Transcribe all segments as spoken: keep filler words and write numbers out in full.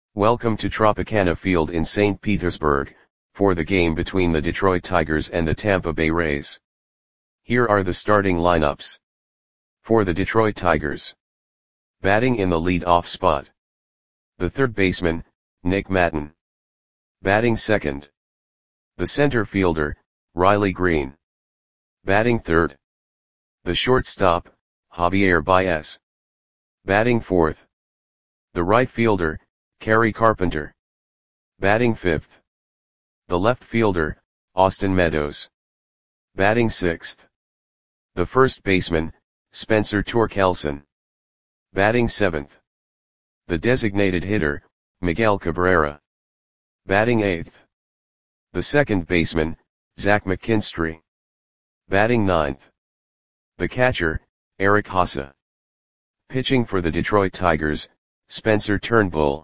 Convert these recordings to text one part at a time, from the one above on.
Welcome to Tropicana Field in Saint Petersburg, for the game between the Detroit Tigers and the Tampa Bay Rays. Here are the starting lineups. For the Detroit Tigers. Batting in the lead-off spot. The third baseman, Nick Maton. Batting second. The center fielder, Riley Greene. Batting third. The shortstop, Javier Baez. Batting fourth. The right fielder, Kerry Carpenter. Batting fifth. The left fielder, Austin Meadows. Batting sixth. The first baseman, Spencer Torkelson. Batting seventh. The designated hitter, Miguel Cabrera. Batting eighth. The second baseman, Zach McKinstry. Batting ninth. The catcher, Eric Haase. Pitching for the Detroit Tigers, Spencer Turnbull.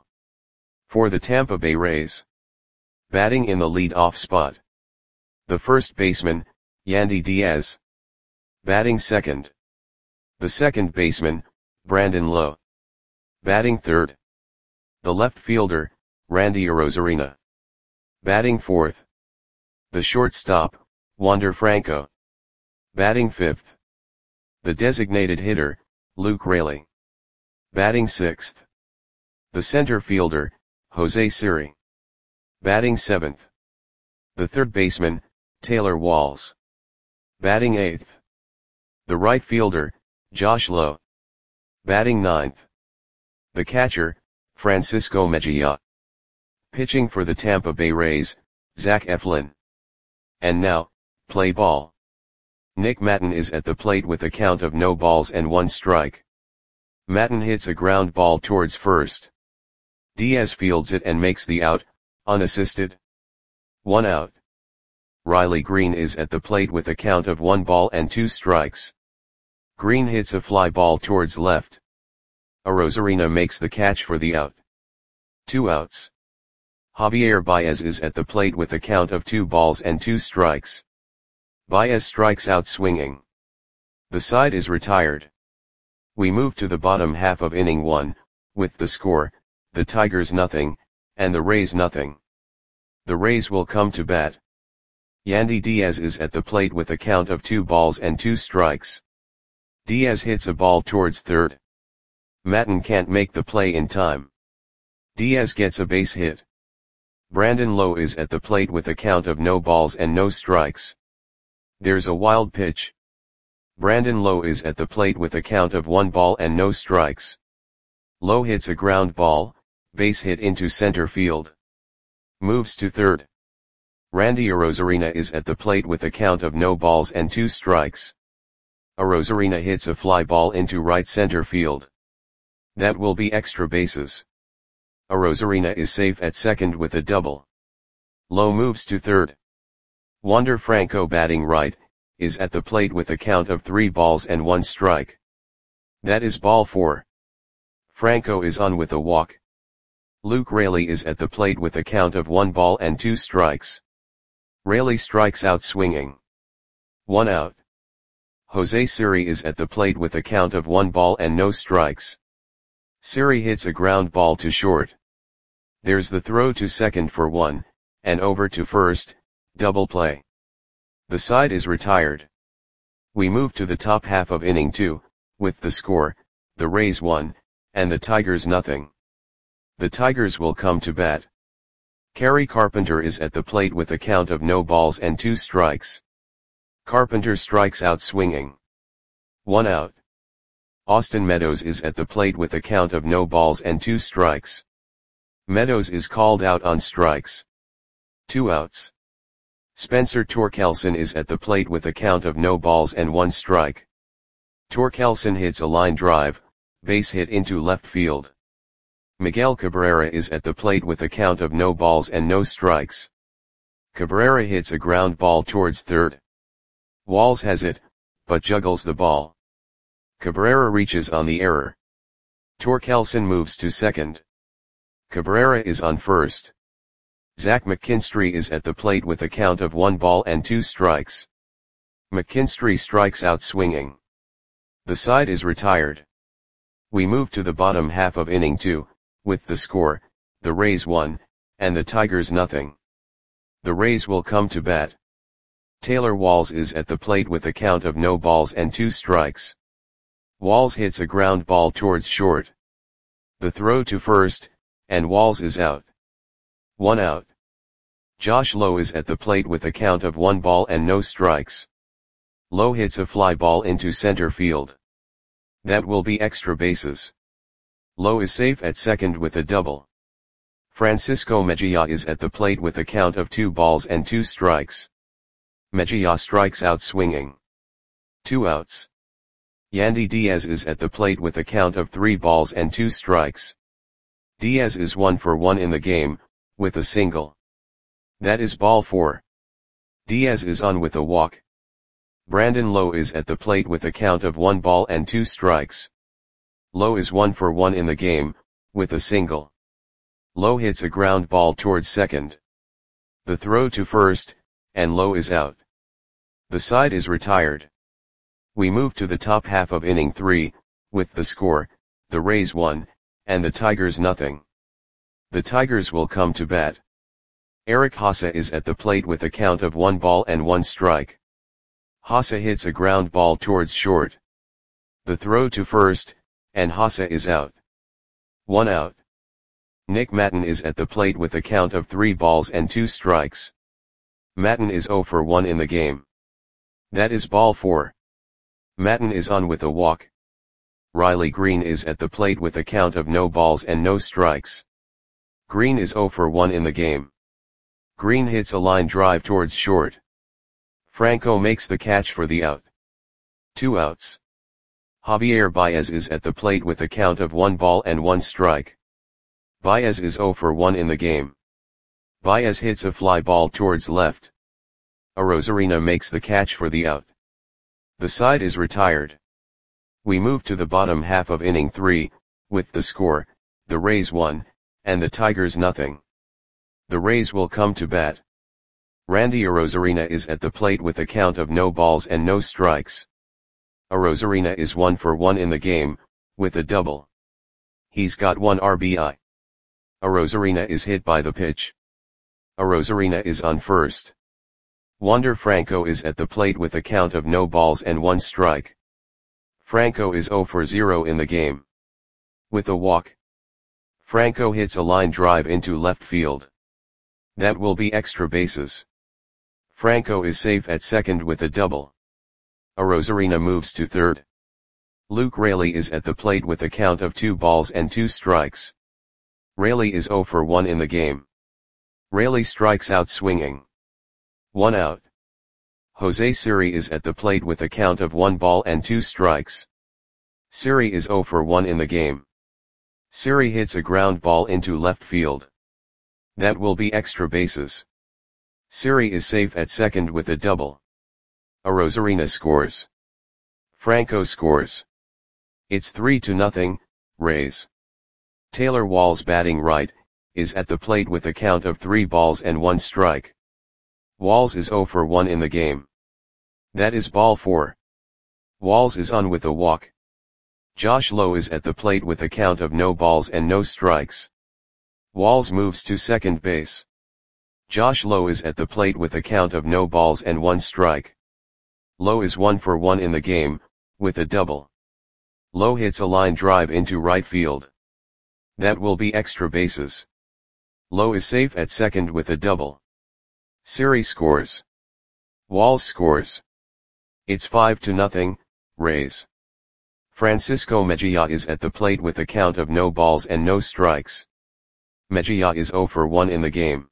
For the Tampa Bay Rays. Batting in the lead-off spot. The first baseman, Yandy Diaz. Batting second. The second baseman, Brandon Lowe. Batting third. The left fielder, Randy Arozarena. Batting fourth. The shortstop, Wander Franco. Batting fifth. The designated hitter, Luke Raley. Batting sixth. The center fielder, Jose Siri. Batting seventh. The third baseman, Taylor Walls. Batting eighth. The right fielder, Josh Lowe. Batting ninth. The catcher, Francisco Mejia. Pitching for the Tampa Bay Rays, Zach Eflin. And now, play ball. Nick Maton is at the plate with a count of no balls and one strike. Maton hits a ground ball towards first. Diaz fields it and makes the out, unassisted. One out. Riley Greene is at the plate with a count of one ball and two strikes. Greene hits a fly ball towards left. Arozarena makes the catch for the out. Two outs. Javier Baez is at the plate with a count of two balls and two strikes. Baez strikes out swinging. The side is retired. We move to the bottom half of inning one, with the score, the Tigers nothing, and the Rays nothing. The Rays will come to bat. Yandy Diaz is at the plate with a count of two balls and two strikes. Diaz hits a ball towards third. Maton can't make the play in time. Diaz gets a base hit. Brandon Lowe is at the plate with a count of no balls and no strikes. There's a wild pitch. Brandon Lowe is at the plate with a count of one ball and no strikes. Lowe hits a ground ball, base hit into center field. Moves to third. Randy Arozarena is at the plate with a count of no balls and two strikes. Arozarena hits a fly ball into right center field. That will be extra bases. Arozarena is safe at second with a double. Lowe moves to third. Wander Franco, batting right, is at the plate with a count of three balls and one strike. That is ball four. Franco is on with a walk. Luke Raley is at the plate with a count of one ball and two strikes. Raley strikes out swinging. One out. Jose Siri is at the plate with a count of one ball and no strikes. Siri hits a ground ball to short. There's the throw to second for one, and over to first, double play. The side is retired. We move to the top half of inning two, with the score, the Rays one, and the Tigers nothing. The Tigers will come to bat. Kerry Carpenter is at the plate with a count of no balls and two strikes. Carpenter strikes out swinging. One out. Austin Meadows is at the plate with a count of no balls and two strikes. Meadows is called out on strikes. Two outs. Spencer Torkelson is at the plate with a count of no balls and one strike. Torkelson hits a line drive, base hit into left field. Miguel Cabrera is at the plate with a count of no balls and no strikes. Cabrera hits a ground ball towards third. Walls has it, but juggles the ball. Cabrera reaches on the error. Torkelson moves to second. Cabrera is on first. Zach McKinstry is at the plate with a count of one ball and two strikes. McKinstry strikes out swinging. The side is retired. We move to the bottom half of inning two, with the score, the Rays one, and the Tigers nothing. The Rays will come to bat. Taylor Walls is at the plate with a count of no balls and two strikes. Walls hits a ground ball towards short. The throw to first, and Walls is out. One out. Josh Lowe is at the plate with a count of one ball and no strikes. Lowe hits a fly ball into center field. That will be extra bases. Lowe is safe at second with a double. Francisco Mejia is at the plate with a count of two balls and two strikes. Mejia strikes out swinging. Two outs. Yandy Diaz is at the plate with a count of three balls and two strikes. Diaz is one for one in the game, with a single. That is ball four. Diaz is on with a walk. Brandon Lowe is at the plate with a count of one ball and two strikes. Lowe is one for one in the game, with a single. Lowe hits a ground ball towards second. The throw to first, and Lowe is out. The side is retired. We move to the top half of inning three, with the score, the Rays one, and the Tigers nothing. The Tigers will come to bat. Eric Haase is at the plate with a count of one ball and one strike. Haase hits a ground ball towards short. The throw to first, and Haase is out. One out. Nick Maton is at the plate with a count of three balls and two strikes. Maton is zero for one in the game. That is ball four. Maton is on with a walk. Riley Green is at the plate with a count of no balls and no strikes. Green is zero for one in the game. Green hits a line drive towards short. Franco makes the catch for the out. Two outs. Javier Baez is at the plate with a count of one ball and one strike. Baez is zero for one in the game. Baez hits a fly ball towards left. Arozarena makes the catch for the out. The side is retired. We move to the bottom half of inning three, with the score, the Rays one, and the Tigers nothing. The Rays will come to bat. Randy Arozarena is at the plate with a count of no balls and no strikes. Arozarena is one for one in the game, with a double. He's got one R B I. Arozarena is hit by the pitch. Arozarena is on first. Wander Franco is at the plate with a count of no balls and one strike. Franco is zero for zero in the game. With a walk. Franco hits a line drive into left field. That will be extra bases. Franco is safe at second with a double. Arozarena moves to third. Luke Raley is at the plate with a count of two balls and two strikes. Raley is zero for one in the game. Raley strikes out swinging. One out. Jose Siri is at the plate with a count of one ball and two strikes. Siri is zero for one in the game. Siri hits a ground ball into left field. That will be extra bases. Siri is safe at second with a double. Arozarena scores. Franco scores. It's three to nothing, Rays. Taylor Walls batting right, is at the plate with a count of three balls and one strike. Walls is zero for one in the game. That is ball four. Walls is on with a walk. Josh Lowe is at the plate with a count of no balls and no strikes. Walls moves to second base. Josh Lowe is at the plate with a count of no balls and one strike. Lowe is one for one in the game, with a double. Lowe hits a line drive into right field. That will be extra bases. Lowe is safe at second with a double. Siri scores. Walls scores. It's five to nothing, Rays. Francisco Mejia is at the plate with a count of no balls and no strikes. Mejia is zero for one in the game.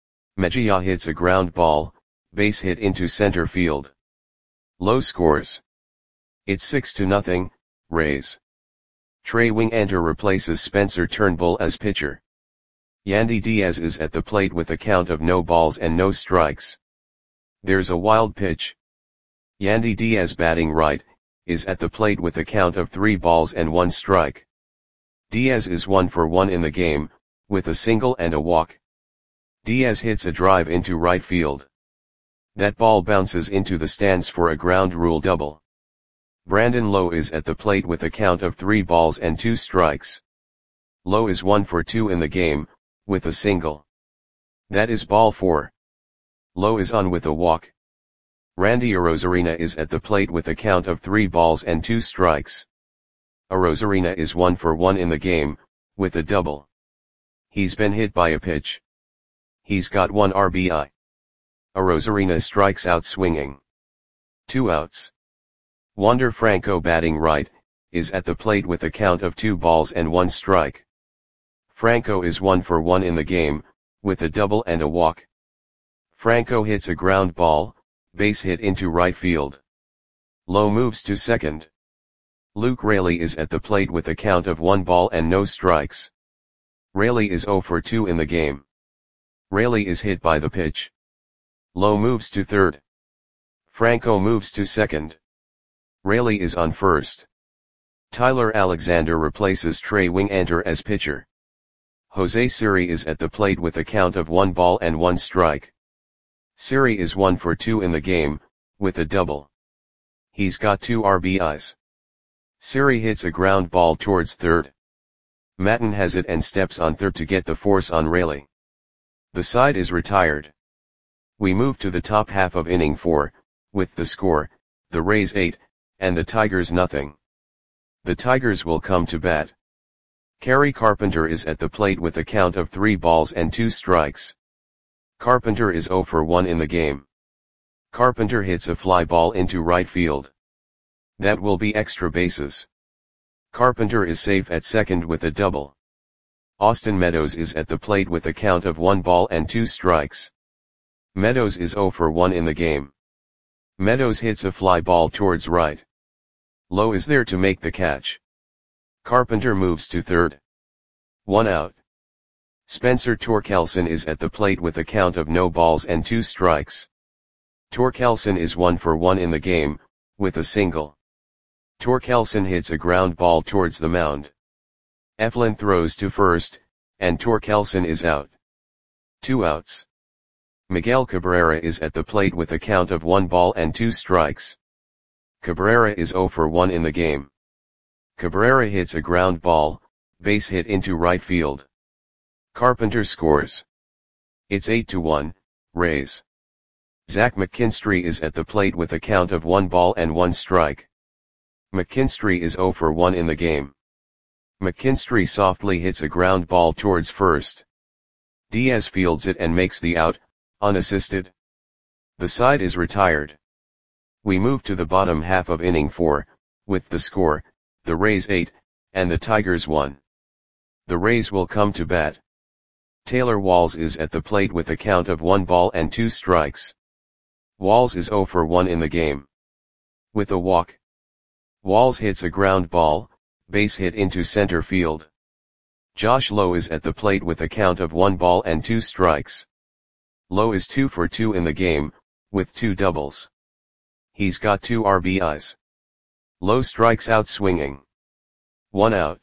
Mejia hits a ground ball, base hit into center field. Lowe scores. It's six to nothing, Rays. Trey Wingenter replaces Spencer Turnbull as pitcher. Yandy Diaz is at the plate with a count of no balls and no strikes. There's a wild pitch. Yandy Diaz batting right, is at the plate with a count of three balls and one strike. Diaz is one for one in the game, with a single and a walk. Diaz hits a drive into right field. That ball bounces into the stands for a ground rule double. Brandon Lowe is at the plate with a count of three balls and two strikes. Lowe is one for two in the game, with a single. That is ball four. Lowe is on with a walk. Randy Arozarena is at the plate with a count of three balls and two strikes. Arozarena is one for one in the game, with a double. He's been hit by a pitch. He's got one R B I. Arozarena strikes out swinging. Two outs. Wander Franco, batting right, is at the plate with a count of two balls and one strike. Franco is one for one in the game, with a double and a walk. Franco hits a ground ball, base hit into right field. Lowe moves to second. Luke Raley is at the plate with a count of one ball and no strikes. Raley is zero for two in the game. Raley is hit by the pitch. Lowe moves to third. Franco moves to second. Raley is on first. Tyler Alexander replaces Trey Wingander as pitcher. Jose Siri is at the plate with a count of one ball and one strike. Siri is one for two in the game, with a double. He's got two R B Is. Siri hits a ground ball towards third. Matten has it and steps on third to get the force on Raley. The side is retired. We move to the top half of inning four, with the score, the Rays eight, and the Tigers nothing. The Tigers will come to bat. Kerry Carpenter is at the plate with a count of three balls and two strikes. Carpenter is zero for one in the game. Carpenter hits a fly ball into right field. That will be extra bases. Carpenter is safe at second with a double. Austin Meadows is at the plate with a count of one ball and two strikes. Meadows is zero for one in the game. Meadows hits a fly ball towards right. Lowe is there to make the catch. Carpenter moves to third. One out. Spencer Torkelson is at the plate with a count of no balls and two strikes. Torkelson is one for one in the game, with a single. Torkelson hits a ground ball towards the mound. Eflin throws to first, and Torkelson is out. Two outs. Miguel Cabrera is at the plate with a count of one ball and two strikes. Cabrera is zero for one in the game. Cabrera hits a ground ball, base hit into right field. Carpenter scores. It's eight to one, Rays. Zach McKinstry is at the plate with a count of one ball and one strike. McKinstry is zero for one in the game. McKinstry softly hits a ground ball towards first. Diaz fields it and makes the out, unassisted. The side is retired. We move to the bottom half of inning four, with the score, the Rays eight, and the Tigers one. The Rays will come to bat. Taylor Walls is at the plate with a count of one ball and two strikes. Walls is zero for one in the game. With a walk. Walls hits a ground ball, base hit into center field. Josh Lowe is at the plate with a count of one ball and two strikes. Lowe is two for two in the game, with two doubles. He's got two R B Is. Lowe strikes out swinging. One out.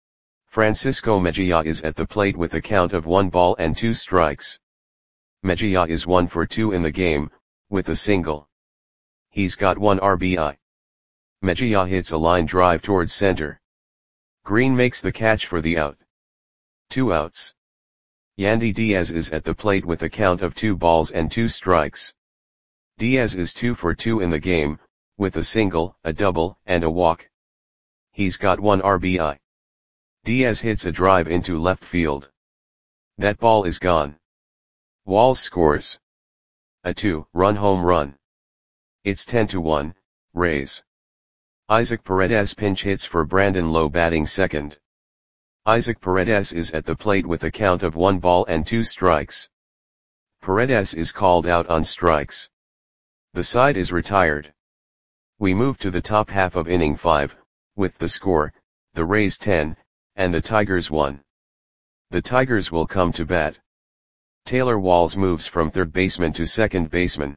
Francisco Mejia is at the plate with a count of one ball and two strikes. Mejia is one for two in the game, with a single. He's got one R B I. Mejia hits a line drive towards center. Green makes the catch for the out. Two outs. Yandy Diaz is at the plate with a count of two balls and two strikes. Diaz is two for two in the game, with a single, a double, and a walk. He's got one R B I. Diaz hits a drive into left field. That ball is gone. Walls scores. A two-run home run. It's ten to one, Rays. Isaac Paredes pinch hits for Brandon Lowe batting second. Isaac Paredes is at the plate with a count of one ball and two strikes. Paredes is called out on strikes. The side is retired. We move to the top half of inning five, with the score, the Rays ten, and the Tigers one. The Tigers will come to bat. Taylor Walls moves from third baseman to second baseman.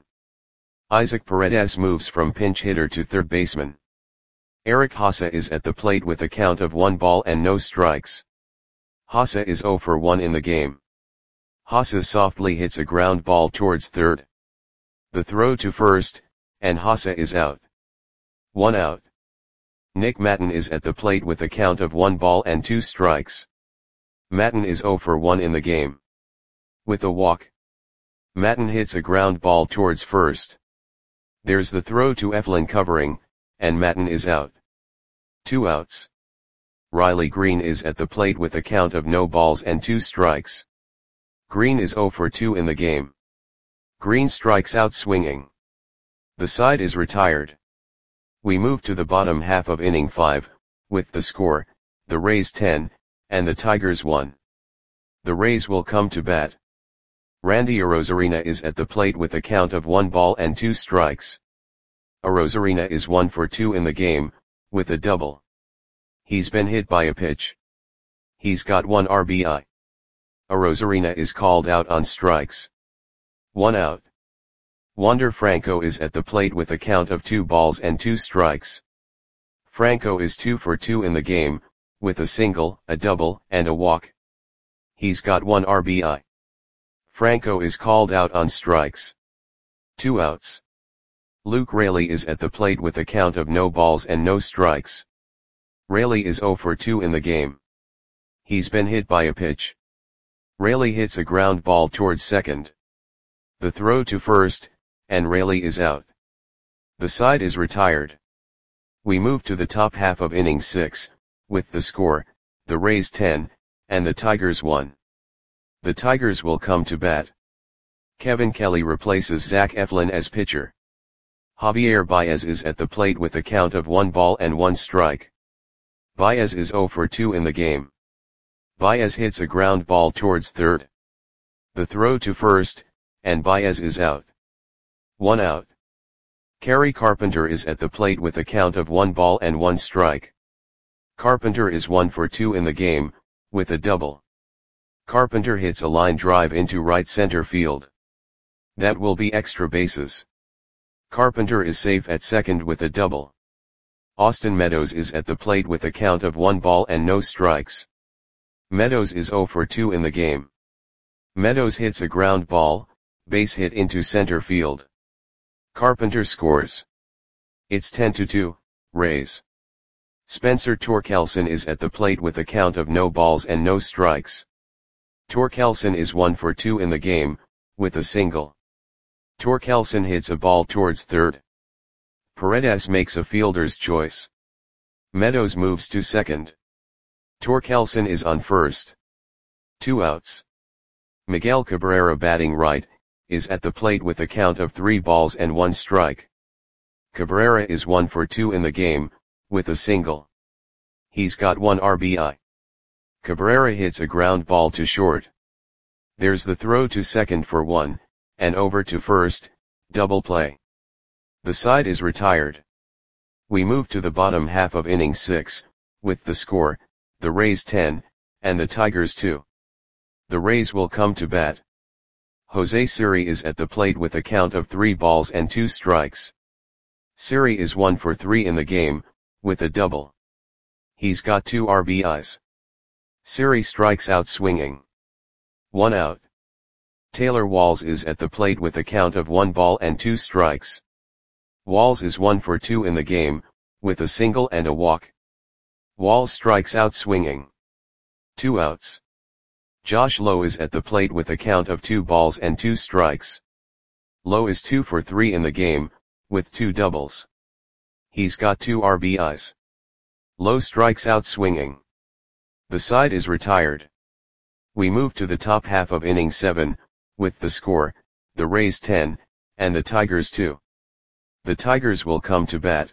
Isaac Paredes moves from pinch hitter to third baseman. Eric Haase is at the plate with a count of one ball and no strikes. Haase is zero for one in the game. Haase softly hits a ground ball towards third. The throw to first, and Haase is out. One out. Nick Matten is at the plate with a count of one ball and two strikes. Matten is zero for one in the game. With a walk, Matten hits a ground ball towards first. There's the throw to Eflin covering, and Matten is out. Two outs. Riley Green is at the plate with a count of no balls and two strikes. Green is zero for two in the game. Green strikes out swinging. The side is retired. We move to the bottom half of inning five, with the score, the Rays ten, and the Tigers one. The Rays will come to bat. Randy Arozarena is at the plate with a count of one ball and two strikes. Arozarena is one for two in the game, with a double. He's been hit by a pitch. He's got one R B I. Arozarena is called out on strikes. One out. Wander Franco is at the plate with a count of two balls and two strikes. Franco is two for two in the game, with a single, a double, and a walk. He's got one R B I. Franco is called out on strikes. Two outs. Luke Raley is at the plate with a count of no balls and no strikes. Raley is zero for two in the game. He's been hit by a pitch. Raley hits a ground ball towards second. The throw to first, and Raley is out. The side is retired. We move to the top half of inning six, with the score, the Rays ten, and the Tigers one. The Tigers will come to bat. Kevin Kelly replaces Zach Eflin as pitcher. Javier Baez is at the plate with a count of one ball and one strike. Baez is zero for two in the game. Baez hits a ground ball towards third. The throw to first, and Baez is out. One out. Kerry Carpenter is at the plate with a count of one ball and one strike. Carpenter is one for two in the game, with a double. Carpenter hits a line drive into right center field. That will be extra bases. Carpenter is safe at second with a double. Austin Meadows is at the plate with a count of one ball and no strikes. Meadows is zero for two in the game. Meadows hits a ground ball, base hit into center field. Carpenter scores. It's ten to two, Rays. Spencer Torkelson is at the plate with a count of no balls and no strikes. Torkelson is one for two in the game, with a single. Torkelson hits a ball towards third. Paredes makes a fielder's choice. Meadows moves to second. Torkelson is on first. Two outs. Miguel Cabrera, batting right, is at the plate with a count of three balls and one strike. Cabrera is one for two in the game, with a single. He's got one R B I. Cabrera hits a ground ball to short. There's the throw to second for one, and over to first, double play. The side is retired. We move to the bottom half of inning six, with the score, the Rays ten, and the Tigers two. The Rays will come to bat. Jose Siri is at the plate with a count of three balls and two strikes. Siri is one for three in the game, with a double. He's got two R B Is. Siri strikes out swinging. One out. Taylor Walls is at the plate with a count of one ball and two strikes. Walls is one for two in the game, with a single and a walk. Walls strikes out swinging. Two outs. Josh Lowe is at the plate with a count of two balls and two strikes. Lowe is two for three in the game, with two doubles. He's got two R B Is. Lowe strikes out swinging. The side is retired. We move to the top half of inning seven, with the score, the Rays ten, and the Tigers two. The Tigers will come to bat.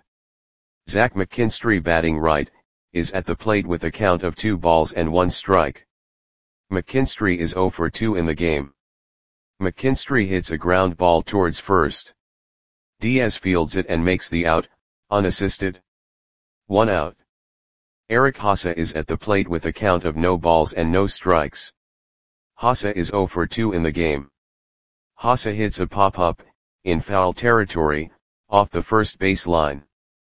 Zach McKinstry, batting right, is at the plate with a count of two balls and one strike. McKinstry is zero for two in the game. McKinstry hits a ground ball towards first. Diaz fields it and makes the out, unassisted. One out. Eric Haase is at the plate with a count of no balls and no strikes. Haase is zero for two in the game. Haase hits a pop-up, in foul territory, off the first base line.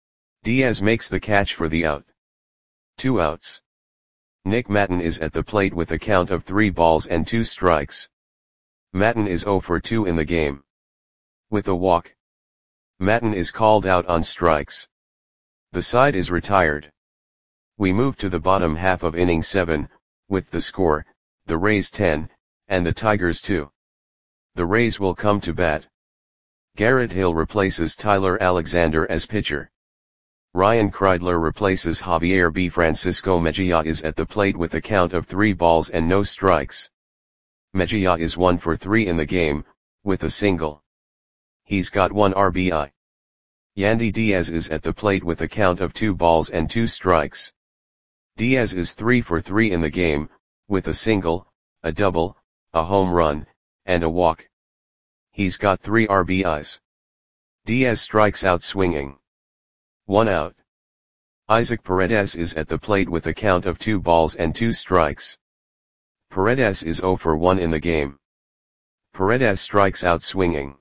Diaz makes the catch for the out. Two outs. Nick Matten is at the plate with a count of three balls and two strikes. Matten is zero for two in the game. With a walk. Matten is called out on strikes. The side is retired. We move to the bottom half of inning seven, with the score, the Rays ten, and the Tigers two. The Rays will come to bat. Garrett Hill replaces Tyler Alexander as pitcher. Ryan Kreidler replaces Javier B. Francisco Mejia is at the plate with a count of three balls and no strikes. Mejia is one for three in the game, with a single. He's got one R B I. Yandy Diaz is at the plate with a count of two balls and two strikes. Diaz is three for three in the game, with a single, a double, a home run, and a walk. He's got three R B Is. Diaz strikes out swinging. One out. Isaac Paredes is at the plate with a count of two balls and two strikes. Paredes is zero for one in the game. Paredes strikes out swinging.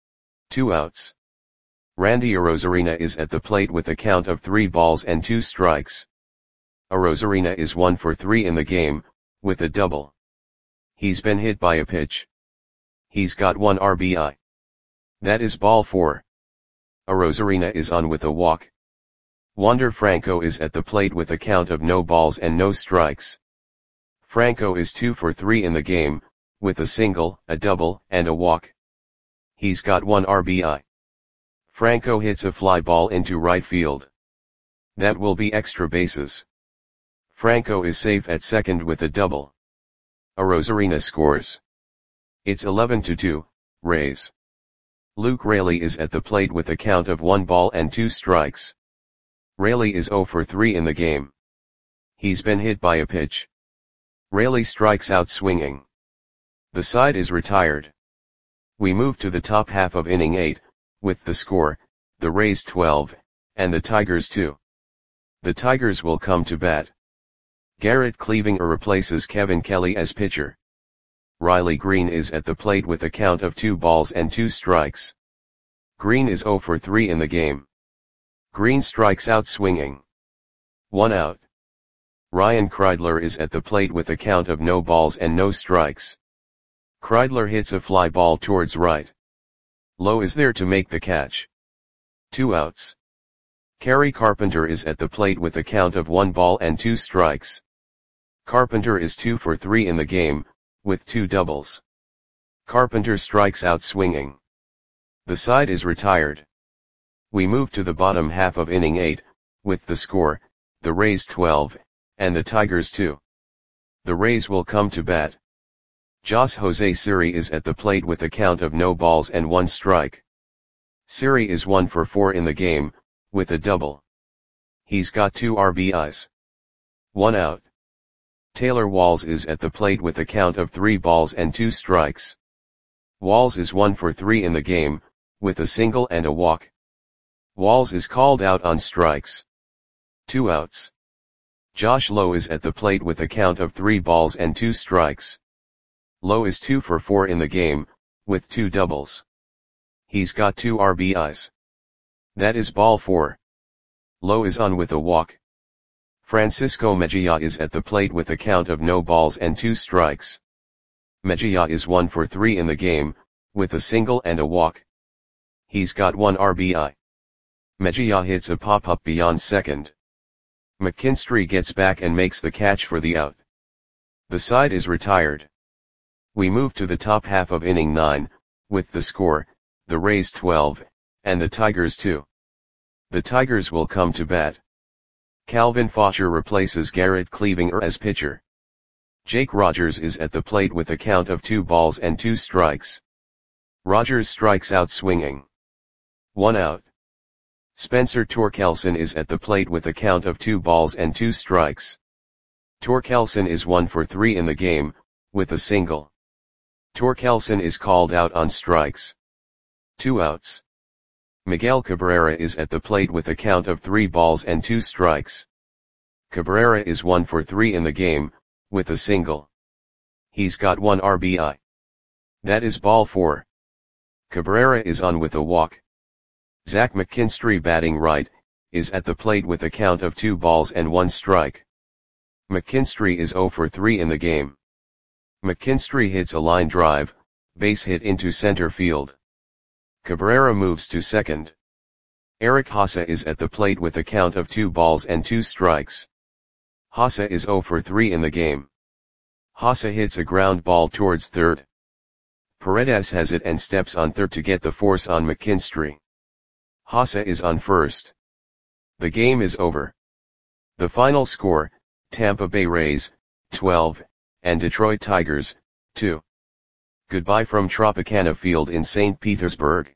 Two outs. Randy Arozarena is at the plate with a count of three balls and two strikes. Arozarena is one for three in the game, with a double. He's been hit by a pitch. He's got one R B I. That is ball four. Arozarena is on with a walk. Wander Franco is at the plate with a count of no balls and no strikes. Franco is two for three in the game, with a single, a double, and a walk. He's got one R B I. Franco hits a fly ball into right field. That will be extra bases. Franco is safe at second with a double. Arozarena scores. It's eleven to two, Rays. Luke Raley is at the plate with a count of one ball and two strikes. Raley is zero for three in the game. He's been hit by a pitch. Raley strikes out swinging. The side is retired. We move to the top half of inning eight, with the score, the Rays twelve, and the Tigers two. The Tigers will come to bat. Garrett Cleavinger replaces Kevin Kelly as pitcher. Riley Green is at the plate with a count of two balls and two strikes. Green is zero for three in the game. Green strikes out swinging. One out. Ryan Kreidler is at the plate with a count of no balls and no strikes. Kreidler hits a fly ball towards right. Lowe is there to make the catch. Two outs. Kerry Carpenter is at the plate with a count of one ball and two strikes. Carpenter is two for three in the game, with two doubles. Carpenter strikes out swinging. The side is retired. We move to the bottom half of inning eight, with the score, the Rays twelve, and the Tigers two. The Rays will come to bat. Jos Jose Siri is at the plate with a count of no balls and one strike. Siri is one for four in the game, with a double. He's got two R B Is. One out. Taylor Walls is at the plate with a count of three balls and two strikes. Walls is one for three in the game, with a single and a walk. Walls is called out on strikes. Two outs. Josh Lowe is at the plate with a count of three balls and two strikes. Lowe is two for four in the game, with two doubles. He's got two R B Is. That is ball four. Lowe is on with a walk. Francisco Mejia is at the plate with a count of no balls and two strikes. Mejia is one for three in the game, with a single and a walk. He's got one R B I. Mejia hits a pop-up beyond second. McKinstry gets back and makes the catch for the out. The side is retired. We move to the top half of inning nine, with the score, the Rays twelve, and the Tigers two. The Tigers will come to bat. Calvin Fosher replaces Garrett Cleavinger as pitcher. Jake Rogers is at the plate with a count of two balls and two strikes. Rogers strikes out swinging. One out. Spencer Torkelson is at the plate with a count of two balls and two strikes. Torkelson is one for three in the game, with a single. Torkelson is called out on strikes. Two outs. Miguel Cabrera is at the plate with a count of three balls and two strikes. Cabrera is one for three in the game, with a single. He's got one R B I. That is ball four. Cabrera is on with a walk. Zach McKinstry, batting right, is at the plate with a count of two balls and one strike. McKinstry is zero for three in the game. McKinstry hits a line drive, base hit into center field. Cabrera moves to second. Eric Haase is at the plate with a count of two balls and two strikes. Haase is zero for three in the game. Haase hits a ground ball towards third. Paredes has it and steps on third to get the force on McKinstry. Haase is on first. The game is over. The final score, Tampa Bay Rays, twelve, and Detroit Tigers, two. Goodbye from Tropicana Field in Saint Petersburg.